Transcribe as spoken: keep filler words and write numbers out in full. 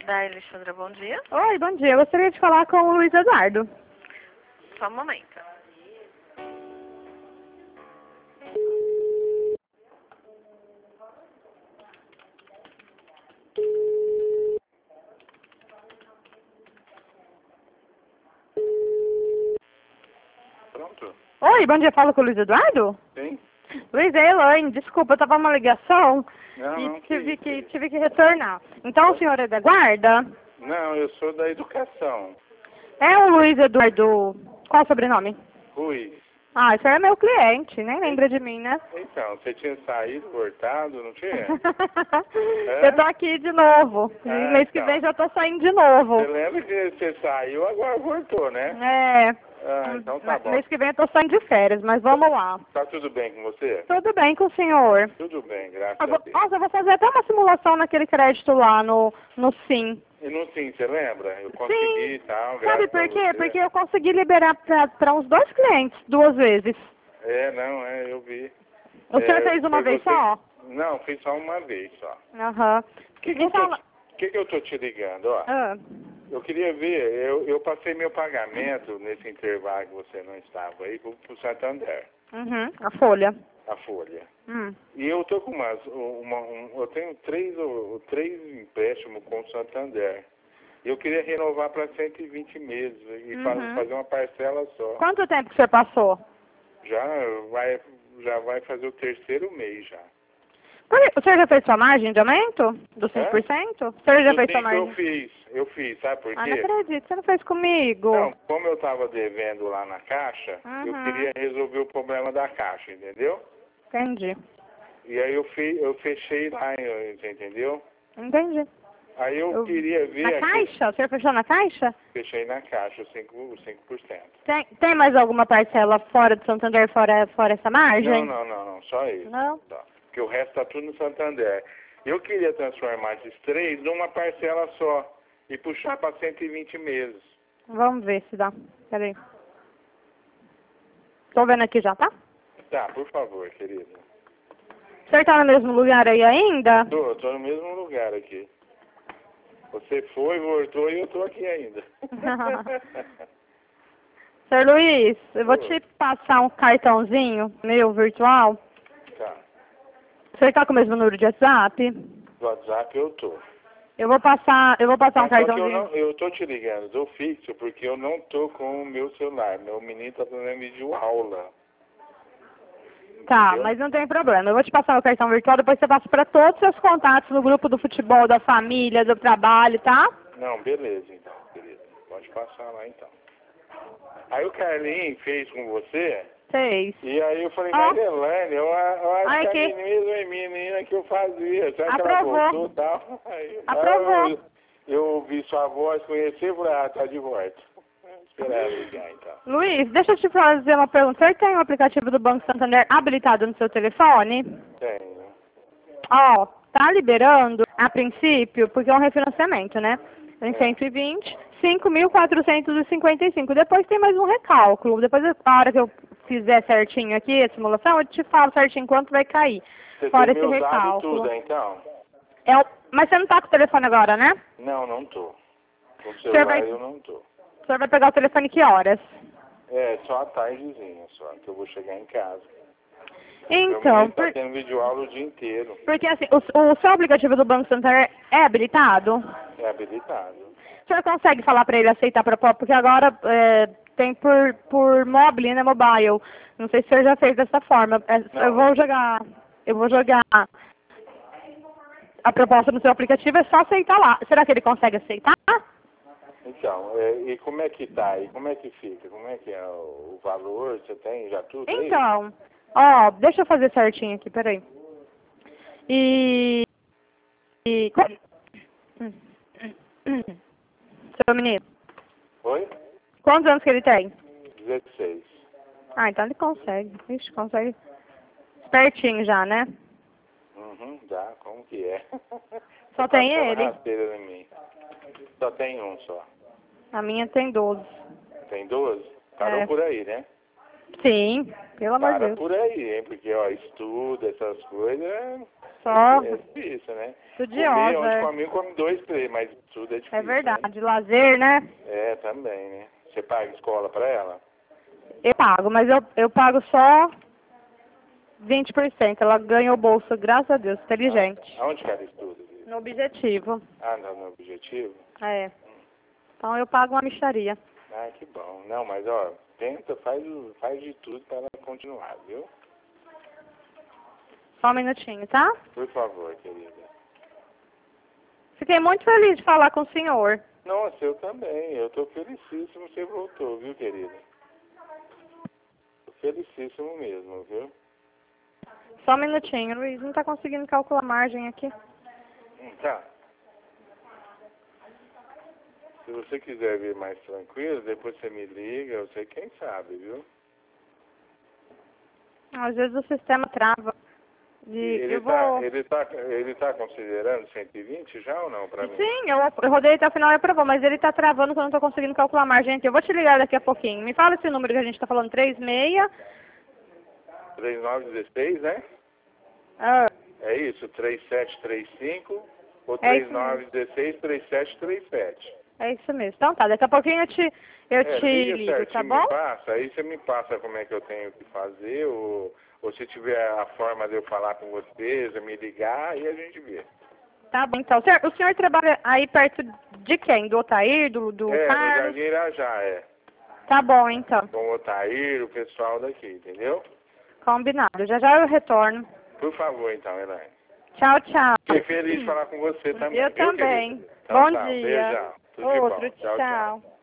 Da Alexandra, bom dia. Oi, bom dia. Eu gostaria de falar com o Luiz Eduardo. Só um momento. Pronto? Oi, bom dia. Falo com o Luiz Eduardo? Sim? Luiz, é Elaine. Desculpa, eu tava numa ligação Não, e não, que tive isso, que, isso. tive que retornar. Então, o senhor é da guarda? Não, eu sou da educação. É o Luiz Eduardo... Qual o sobrenome? Ruiz. Ah, o senhor é meu cliente, nem lembra de mim, né? Então, você tinha saído, cortado, não tinha? Eu tô aqui de novo. E Ah, mês que então. vem já tô saindo de novo. Você lembra que você saiu, agora voltou, né? É. Ah, então tá bom. Mês que vem eu tô saindo de férias, mas vamos lá. Tá tudo bem com você? Tudo bem com o senhor? Tudo bem, graças Eu a vou, Deus. nossa, eu vou fazer até uma simulação naquele crédito lá no, no Sim. E no sim, você lembra? Eu consegui e tal, Sabe graças por a quê? você. Porque eu consegui liberar para uns dois clientes duas vezes. É, não, é, eu vi. O É, senhor fez uma foi vez você- só? Não, fiz só uma vez só. Aham. Que que Me eu tô, fala... que que eu tô te ligando, ó? Ah, Eu queria ver, eu, eu passei meu pagamento nesse intervalo que você não estava aí pro, pro Santander, uhum, a folha. a folha. Hum. E eu tô com umas, uma, um, eu tenho três, o- três empréstimos com o Santander. Eu queria renovar para cento e vinte meses e fa- Uhum. fazer uma parcela só. Quanto tempo que você passou? Já vai, já vai fazer o terceiro mês já. Por quê? O senhor já fez sua margem de aumento? Do cinco por cento? O senhor já Do fez sua tempo eu margem? fiz, eu fiz, sabe por Ah, não quê? acredito. Você não fez comigo? Não, como eu estava devendo lá na caixa, eu Uhum. queria resolver o problema da caixa, entendeu? Entendi. E aí eu, fe, eu fechei lá, eu- você entendeu? Entendi. Aí eu, Eu- queria ver Na aqui, caixa? O senhor fechou na caixa? fechei na caixa os cinco, os cinco por cento. Tem, tem mais alguma parcela fora do Santander, fora, fora essa margem? Não, não, não, não, só isso. Não? Só. Porque o resto tá tudo no Santander. Eu queria transformar esses três numa parcela só e puxar para cento e vinte meses. Vamos ver se dá. Peraí. Tô vendo aqui já, tá? Tá, por favor, querida. O senhor tá no mesmo lugar aí ainda? Tô, tô no mesmo lugar aqui. Você foi, voltou e eu tô aqui ainda. Senhor Luiz, eu vou Oi. te passar um cartãozinho meu virtual. Tá. O senhor tá com o mesmo número de WhatsApp? Do WhatsApp eu tô. Eu vou passar, eu vou passar um Mas só que eu, cartãozinho. não, eu tô te ligando do fixo porque eu não tô com o meu celular. Meu menino tá fazendo vídeo aula. Tá, Entendeu? mas não tem problema. Eu vou te passar o cartão virtual, depois você passa para todos os seus contatos no grupo do futebol, da família, do trabalho, tá? Não, beleza então, querida. Pode passar lá então. Aí o Carlinhos fez com você, Seis. e aí eu falei, Ó. mas Elaine, eu, a- eu acho Ai, que a que- menina é menina que eu fazia. Será que ela Aprovou. gostou e tal? Aí, Aprovou. Eu, eu ouvi sua voz, conheci e falei, ah, tá de volta. Esperar ligar então. Luiz, deixa eu te fazer uma pergunta. Você tem o aplicativo do Banco Santander habilitado no seu telefone? Tenho. Ó, tá liberando, a princípio, porque é um refinanciamento, né? Em É. cento e vinte, cinco mil quatrocentos e cinquenta e cinco. Depois tem mais um recálculo. Depois, na hora que eu fizer certinho aqui a simulação, eu te falo certinho quanto vai cair. Você Fora tem esse meus dados e recálculo. tudo, então? É o... Mas você não tá com o telefone agora, né? Não, não tô. Com o Você celular vai- eu não tô. O senhor vai pegar o telefone que horas? É, só a tardezinha, só, que eu vou chegar em casa. Então, Meu menino tá por- tendo vídeo aula o dia inteiro. porque assim, o, o seu aplicativo do Banco Santander é habilitado? É habilitado. O senhor consegue falar para ele aceitar a proposta? Porque agora é, tem por, por mobile, né, mobile. Não sei se o senhor já fez dessa forma. É, Não. eu vou jogar, eu vou jogar a proposta no seu aplicativo, é só aceitar lá. Será que ele consegue aceitar? Então, é, e como é que tá? E como é que fica? Como é que é o, o valor? Você tem já tudo aí? Então, ó, deixa eu fazer certinho aqui, peraí. E... e hum, hum, hum. Seu menino, Oi? quantos anos que ele tem? dezesseis. Ah, então ele consegue. Ixi, consegue. Espertinho já, né? Uhum, dá, como que é? Só Você tem passa ele? rasteira em mim. Só tem um só. A minha tem doze. Tem doze? Parou É. por aí, né? Sim, pelo amor de Para Deus. por aí, hein? Porque, ó, estudo, essas coisas, Só É difícil, né? estudiosa. Comer, onde É. come, come dois, três, mas tudo é difícil. É Né? verdade. Lazer, né? É, também, né? Você paga escola pra ela? Eu pago, mas eu, eu pago só vinte por cento. Ela ganha o bolso, graças a Deus, inteligente. Ah, aonde que ela estuda? No objetivo. Ah, não, no objetivo? É. Então eu pago uma mixaria. Ah, que bom. Não, mas ó, tenta, faz, o- faz de tudo para ela continuar, viu? Só um minutinho, tá? Por favor, querida. Fiquei muito feliz de falar com o senhor. Nossa, eu também. Eu tô felicíssimo que você voltou, viu, querida? Tô felicíssimo mesmo, viu? Só um minutinho, Luiz. Não tá conseguindo calcular a margem aqui. Hum, tá. Se você quiser vir mais tranquilo, depois você me liga, eu sei quem sabe, viu? Às vezes o sistema trava. De, Ele, eu tá, vou... ele, tá, ele tá considerando cento e vinte já ou não pra mim? Sim, eu, eu rodei até o final e aprovou, mas ele tá travando que eu não tô conseguindo calcular a margem aqui. Eu vou te ligar daqui a pouquinho. Me fala esse número que a gente tá falando, três seis. três nove um seis, né? Ah, É isso, três sete três cinco ou É três isso nove um seis, três sete três sete. é isso mesmo. Então tá, daqui a pouquinho eu te, eu É, te liga ligo, certinho, tá bom? me passa, aí você me passa como é que eu tenho que fazer, ou, ou se tiver a forma de eu falar com vocês, eu me ligar, aí a gente vê. Tá bom, então. O senhor, o senhor trabalha aí perto de quem? Do Otair, do, do É, no Carlos? Jardim Irajá, é. Tá bom, então. Com o Otair, o pessoal daqui, entendeu? Combinado. Já já eu retorno. Por favor, então, Elaine. Tchau, tchau. Fiquei feliz de falar com você também. Eu viu, também. querida? Então Bom tá, um dia. beijão. Tudo de bom. Outro, Tchau, tchau. tchau.